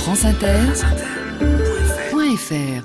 franceinter.fr.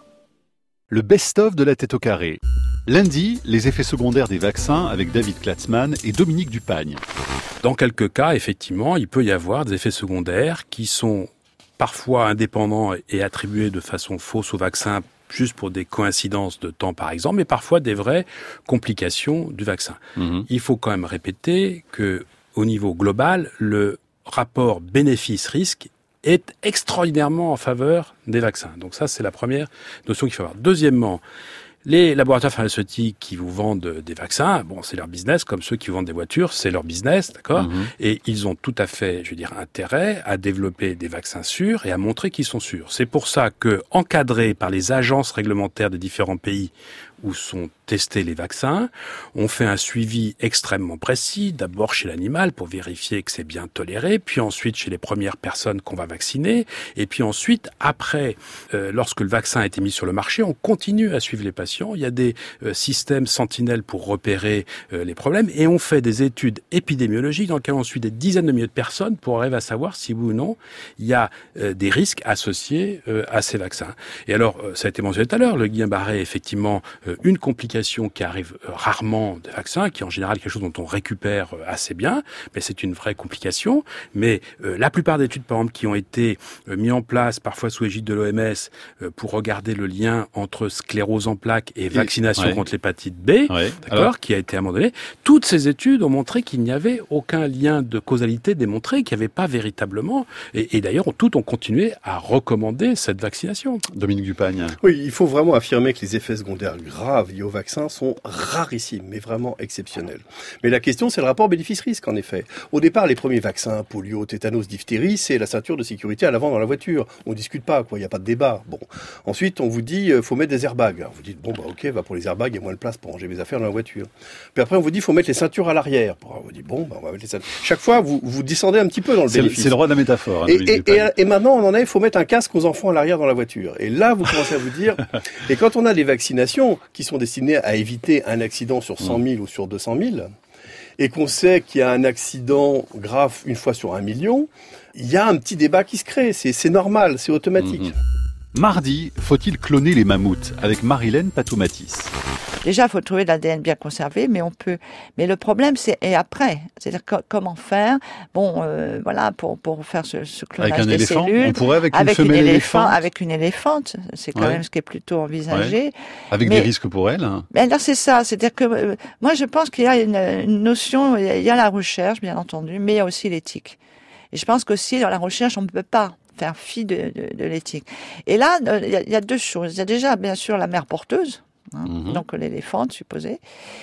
Le best-of de la tête au carré. Lundi, les effets secondaires des vaccins avec David Klatzmann et Dominique Dupagne. Dans quelques cas, effectivement, il peut y avoir des effets secondaires qui sont parfois indépendants et attribués de façon fausse au vaccin, juste pour des coïncidences de temps, par exemple, mais parfois des vraies complications du vaccin. Il faut quand même répéter que, au niveau global, le rapport bénéfice-risque est extraordinairement en faveur des vaccins. Donc ça, c'est la première notion qu'il faut avoir. Deuxièmement, les laboratoires pharmaceutiques qui vous vendent des vaccins, bon, c'est leur business, comme ceux qui vous vendent des voitures, c'est leur business, d'accord ? Et ils ont tout à fait, intérêt à développer des vaccins sûrs et à montrer qu'ils sont sûrs. C'est pour ça que, encadrés par les agences réglementaires des différents pays où sont testés les vaccins, on fait un suivi extrêmement précis, d'abord chez l'animal pour vérifier que c'est bien toléré, puis ensuite chez les premières personnes qu'on va vacciner, et puis ensuite, après, lorsque le vaccin a été mis sur le marché, on continue à suivre les patients. Il y a des systèmes sentinelles pour repérer les problèmes, et on fait des études épidémiologiques dans lesquelles on suit des dizaines de milliers de personnes pour arriver à savoir si oui ou non il y a des risques associés à ces vaccins. Et alors, ça a été mentionné tout à l'heure, le Guillain-Barré, effectivement, une complication qui arrive rarement des vaccins, qui est en général quelque chose dont on récupère assez bien, mais c'est une vraie complication. Mais la plupart des études, par exemple, qui ont été mises en place, parfois sous égide de l'OMS, pour regarder le lien entre sclérose en plaques et vaccination contre l'hépatite B, qui a été abandonné, toutes ces études ont montré qu'il n'y avait aucun lien de causalité démontré, qu'il n'y avait pas véritablement, et d'ailleurs, toutes ont continué à recommander cette vaccination. Dominique Dupagne. Oui, il faut vraiment affirmer que les effets secondaires graves liés au vaccin sont rarissimes, mais vraiment exceptionnels. Mais la question, c'est le rapport bénéfice-risque, en effet. Au départ, les premiers vaccins, polio, tétanos, diphtérie, c'est la ceinture de sécurité à l'avant dans la voiture. On discute pas, quoi. Il n'y a pas de débat. Bon. Ensuite, on vous dit, faut mettre des airbags. Alors, vous dites, bon, bah, ok, va pour les airbags, il y a moins de place pour ranger mes affaires dans la voiture. Puis après, on vous dit, faut mettre les ceintures à l'arrière. On vous dit, bon, bah, on va mettre les ceintures. Chaque fois, vous descendez un petit peu dans le bénéfice. C'est le roi de la métaphore. Hein, et maintenant, on en est, il faut mettre un casque aux enfants à l'arrière dans la voiture. Et là, vous commencez à vous dire, et quand on a des vaccinations qui sont destinées à éviter un accident sur 100 000 ou sur 200 000, et qu'on sait qu'il y a un accident grave une fois sur 1 million, il y a un petit débat qui se crée. C'est normal, c'est automatique. Mardi, faut-il cloner les mammouths avec Marilène Patoumatis? Déjà, il faut trouver de l'ADN bien conservé, mais on peut. Mais le problème, c'est et après, c'est-à-dire comment faire. Bon, voilà, pour faire ce clonage avec un des éléphant, cellules, on pourrait avec une femelle éléphante, avec une éléphante, c'est quand même ce qui est plutôt envisagé. Avec des risques pour elle. Mais alors c'est ça, c'est-à-dire que moi je pense qu'il y a une notion, il y a la recherche bien entendu, mais il y a aussi l'éthique. Et je pense qu'aussi dans la recherche, on ne peut pas faire fi de l'éthique. Et là, il y a deux choses. Il y a déjà bien sûr la mère porteuse. Donc l'éléphant supposé.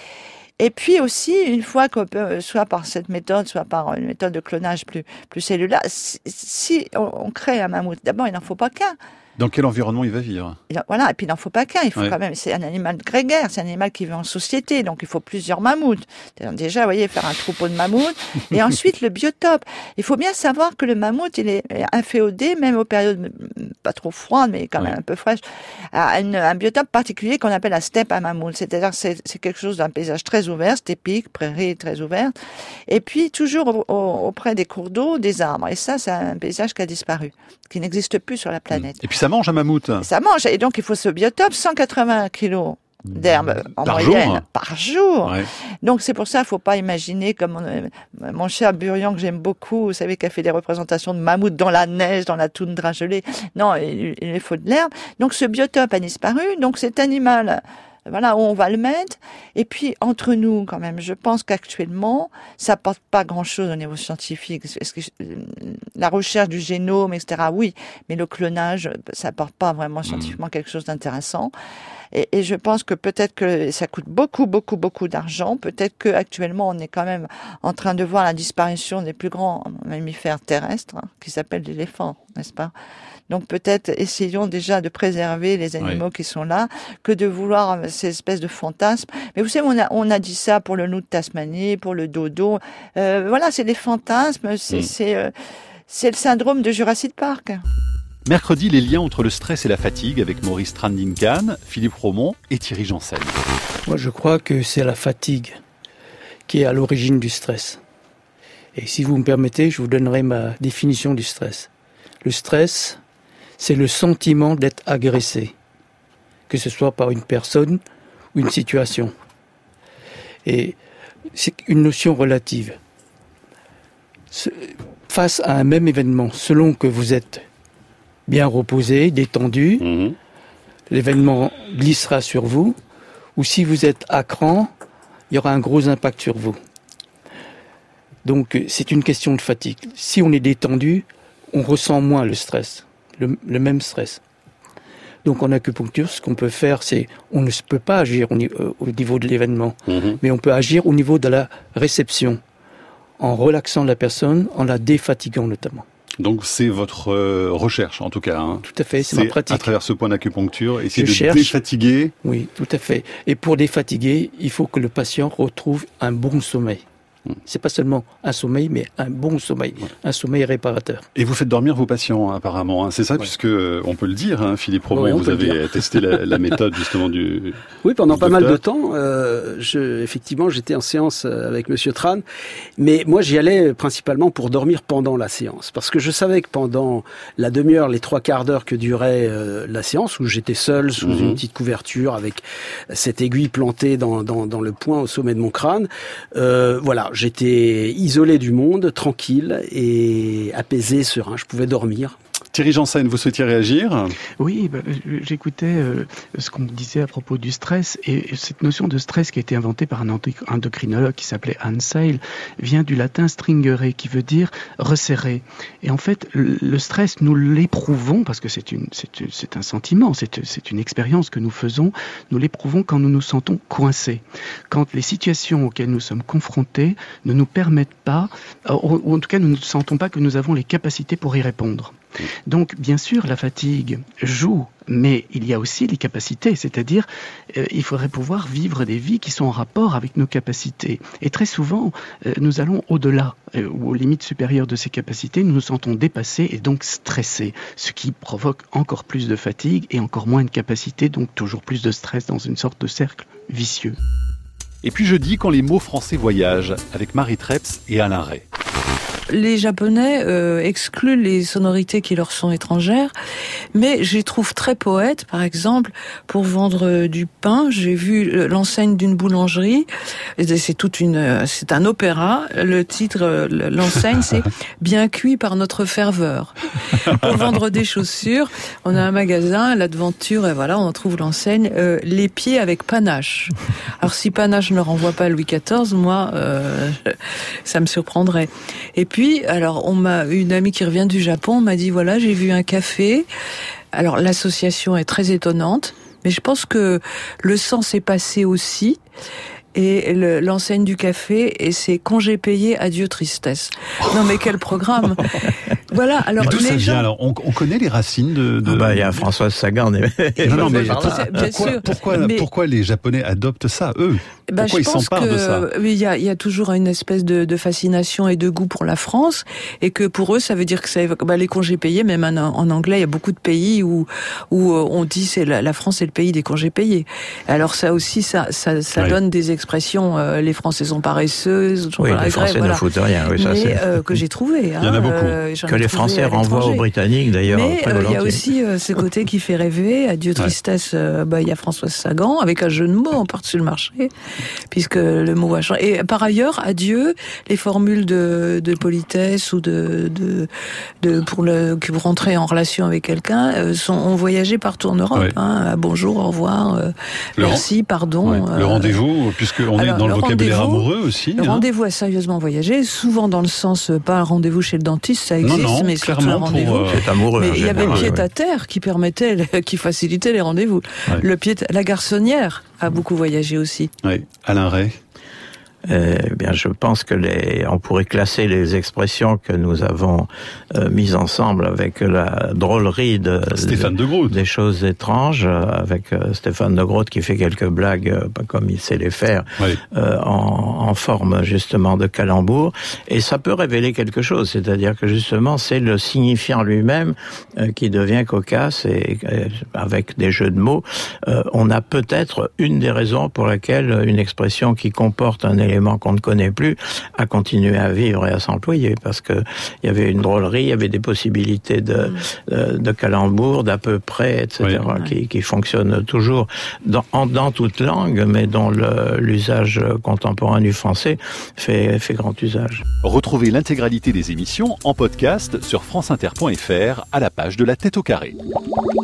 Et puis aussi, une fois qu'on peut, soit par cette méthode, soit par une méthode de clonage plus cellulaire, si on crée un mammouth, d'abord il n'en faut pas qu'un. Dans quel environnement il va vivre? Voilà, et puis il n'en faut pas qu'un. Il faut quand même. C'est un animal grégaire, c'est un animal qui vit en société, donc il faut plusieurs mammouths. Déjà, vous voyez, faire un troupeau de mammouths, et ensuite le biotope. Il faut bien savoir que le mammouth, il est inféodé, même aux périodes pas trop froides, mais quand même un peu fraîches, à un biotope particulier qu'on appelle la steppe à mammouth. C'est-à-dire, c'est quelque chose d'un paysage très ouvert, stépique, prairie très ouverte, et puis toujours auprès des cours d'eau, des arbres. Et ça, c'est un paysage qui a disparu, qui n'existe plus sur la planète. Et puis ça mange un mammouth. Ça mange, et donc il faut ce biotope, 180 kilos d'herbe en moyenne par jour. Donc c'est pour ça qu'il ne faut pas imaginer comme mon cher Burian que j'aime beaucoup, vous savez, qui a fait des représentations de mammouths dans la neige, dans la toundra gelée. Non, il faut de l'herbe. Donc ce biotope a disparu, donc cet animal, voilà où on va le mettre. Et puis, entre nous, quand même, je pense qu'actuellement, ça apporte pas grand-chose au niveau scientifique. Est-ce que la recherche du génome, etc., oui, mais le clonage, ça apporte pas vraiment scientifiquement quelque chose d'intéressant. Et je pense que peut-être que ça coûte beaucoup d'argent. Peut-être que actuellement, on est quand même en train de voir la disparition des plus grands mammifères terrestres, qui s'appellent l'éléphant, n'est-ce pas? Donc peut-être essayons déjà de préserver les animaux qui sont là, que de vouloir ces espèces de fantasmes. Mais vous savez, on a dit ça pour le loup de Tasmanie, pour le dodo. Voilà, c'est des fantasmes, c'est le syndrome de Jurassic Park. Mercredi, les liens entre le stress et la fatigue avec Maurice Stranding-Kahn, Philippe Romont et Thierry Janssen. Moi, je crois que c'est la fatigue qui est à l'origine du stress. Et si vous me permettez, je vous donnerai ma définition du stress. Le stress, c'est le sentiment d'être agressé, que ce soit par une personne ou une situation. Et c'est une notion relative. Face à un même événement, selon que vous êtes bien reposé, détendu, l'événement glissera sur vous, ou si vous êtes à cran, il y aura un gros impact sur vous. Donc c'est une question de fatigue. Si on est détendu, on ressent moins le stress, le même stress. Donc en acupuncture, ce qu'on peut faire, c'est, on ne peut pas agir au niveau de l'événement, mais on peut agir au niveau de la réception, en relaxant la personne, en la défatiguant notamment. Donc c'est votre recherche en tout cas. Hein. Tout à fait, c'est ma pratique. À travers ce point d'acupuncture, essayer de défatiguer. Oui, tout à fait. Et pour défatiguer, il faut que le patient retrouve un bon sommeil. C'est pas seulement un sommeil, mais un bon sommeil, un sommeil réparateur. Et vous faites dormir vos patients, apparemment. Hein. C'est ça, puisque on peut le dire, hein, Philippe Provost, vous avez testé la méthode justement du. Oui, pendant pas mal de temps. Effectivement, j'étais en séance avec Monsieur Tran, mais moi j'y allais principalement pour dormir pendant la séance, parce que je savais que pendant la demi-heure, les 3/4 d'heure que durait la séance, où j'étais seul sous une petite couverture avec cette aiguille plantée dans le poing au sommet de mon crâne, voilà. J'étais isolé du monde, tranquille et apaisé, serein. Je pouvais dormir. Thierry Janssen, vous souhaitiez réagir ? Oui, j'écoutais ce qu'on disait à propos du stress, et cette notion de stress qui a été inventée par un endocrinologue qui s'appelait Hans Seil vient du latin stringere, qui veut dire resserrer. Et en fait, le stress, nous l'éprouvons, parce que c'est un sentiment, c'est une expérience que nous faisons, nous l'éprouvons quand nous nous sentons coincés. Quand les situations auxquelles nous sommes confrontés ne nous permettent pas, ou en tout cas nous ne sentons pas que nous avons les capacités pour y répondre. Donc, bien sûr, la fatigue joue, mais il y a aussi les capacités, c'est-à-dire il faudrait pouvoir vivre des vies qui sont en rapport avec nos capacités. Et très souvent, nous allons au-delà, ou aux limites supérieures de ces capacités, nous nous sentons dépassés et donc stressés, ce qui provoque encore plus de fatigue et encore moins de capacité, donc toujours plus de stress dans une sorte de cercle vicieux. Et puis jeudi, quand les mots français voyagent, avec Marie Treps et Alain Ray. Les Japonais excluent les sonorités qui leur sont étrangères, mais je les trouve très poètes. Par exemple, pour vendre du pain, j'ai vu l'enseigne d'une boulangerie. C'est un opéra. Le titre, l'enseigne, c'est Bien cuit par notre ferveur. Pour vendre des chaussures, on a un magasin, la devanture, et voilà, on trouve l'enseigne Les pieds avec panache. Alors si panache ne renvoie pas à Louis XIV, moi, ça me surprendrait. Et puis, alors, une amie qui revient du Japon m'a dit, voilà, j'ai vu un café. Alors, l'association est très étonnante, mais je pense que le sens est passé aussi. Et l'enseigne du café, et c'est congé payé, adieu tristesse. Non mais quel programme. Voilà, alors mais d'où ça vient alors? On connaît les racines de... il y a Françoise Sagan. Non, mais pourquoi les Japonais adoptent ça, eux? Pourquoi ils s'emparent de ça? Il y a toujours une espèce de fascination et de goût pour la France, et que pour eux, ça veut dire que ça évoque les congés payés. Même en anglais, il y a beaucoup de pays où on dit c'est la France est le pays des congés payés. Alors ça aussi, ça donne des expressions. Les Français sont paresseux. Oui, les Français ne foutent rien. Oui, ça, que j'ai trouvé. Il y en a beaucoup. Que les Français renvoient aux Britanniques, d'ailleurs. Mais il y a aussi ce côté qui fait rêver. Adieu tristesse, il y a Françoise Sagan, avec un jeu de mots, on part sur le marché, puisque le mot a changé. Et par ailleurs, adieu, les formules de politesse ou pour rentrer en relation avec quelqu'un ont voyagé partout en Europe. Ouais. Bonjour, au revoir, merci, pardon. Ouais. Le rendez-vous, puisqu'on est dans le vocabulaire amoureux aussi. Le rendez-vous a sérieusement voyagé, souvent dans le sens, pas un rendez-vous chez le dentiste, ça existe, mais surtout un rendez-vous. C'est amoureux. Mais il y avait le pied-à-terre qui qui facilitait les rendez-vous. Ouais. La garçonnière a beaucoup voyagé aussi. Oui. Alain Ray. Je pense que on pourrait classer les expressions que nous avons mises ensemble avec la drôlerie Stéphane de Groot. Des choses étranges, avec Stéphane de Groot qui fait quelques blagues comme il sait les faire, en forme justement de calembour, et ça peut révéler quelque chose, c'est-à-dire que justement c'est le signifiant lui-même qui devient cocasse, et avec des jeux de mots, on a peut-être une des raisons pour laquelle une expression qui comporte un élément élément qu'on ne connaît plus a continué à vivre et à s'employer, parce que il y avait une drôlerie, il y avait des possibilités de calembours, d'à peu près, etc., qui fonctionnent toujours dans toute langue, mais dont l'usage contemporain du français fait grand usage. Retrouvez l'intégralité des émissions en podcast sur franceinter.fr à la page de La Tête au carré.